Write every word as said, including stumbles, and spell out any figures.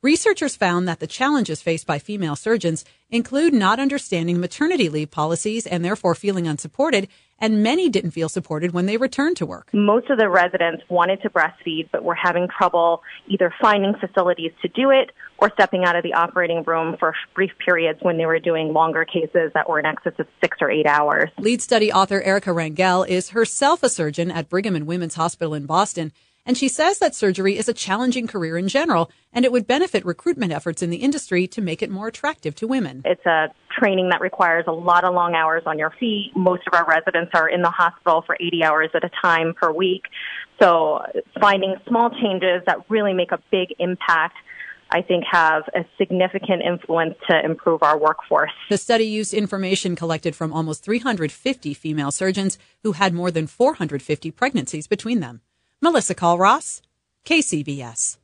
Researchers found that the challenges faced by female surgeons include not understanding maternity leave policies and therefore feeling unsupported, and many didn't feel supported when they returned to work. Most of the residents wanted to breastfeed, but were having trouble either finding facilities to do it or stepping out of the operating room for brief periods when they were doing longer cases that were in excess of six or eight hours. Lead study author Erica Rangel is herself a surgeon at Brigham and Women's Hospital in Boston, and she says that surgery is a challenging career in general, and it would benefit recruitment efforts in the industry to make it more attractive to women. It's a training that requires a lot of long hours on your feet. Most of our residents are in the hospital for eighty hours at a time per week. So finding small changes that really make a big impact, I think, have a significant influence to improve our workforce. The study used information collected from almost three hundred fifty female surgeons who had more than four hundred fifty pregnancies between them. Melissa Call-Ross, K C B S.